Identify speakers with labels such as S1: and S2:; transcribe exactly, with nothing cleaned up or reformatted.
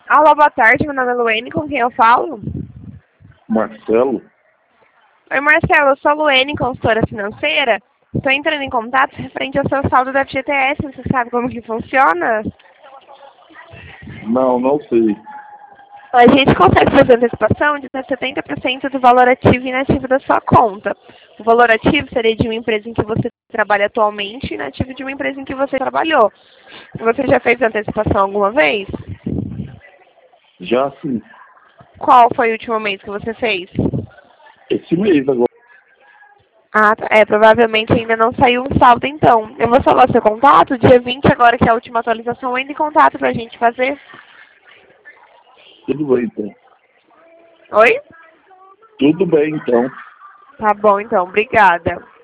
S1: Alô, boa tarde, meu nome é Luene, com quem eu falo?
S2: Marcelo?
S1: Oi, Marcelo, eu sou a Luene, consultora financeira. Estou entrando em contato referente ao seu saldo da F G T S. Você sabe como que funciona?
S2: Não, não sei.
S1: A gente consegue fazer antecipação de até setenta por cento do valor ativo e inativo da sua conta. O valor ativo seria de uma empresa em que você trabalha atualmente e inativo de uma empresa em que você trabalhou. Você já fez antecipação alguma vez?
S2: Já sim.
S1: Qual foi o último mês que você fez?
S2: Esse mês agora.
S1: Ah, tá. É, provavelmente ainda não saiu um saldo, então. Eu vou falar seu contato, dia vinte agora, que é a última atualização, entra em contato pra gente fazer.
S2: Tudo bem, então.
S1: Oi?
S2: Tudo bem, então.
S1: Tá bom, então. Obrigada.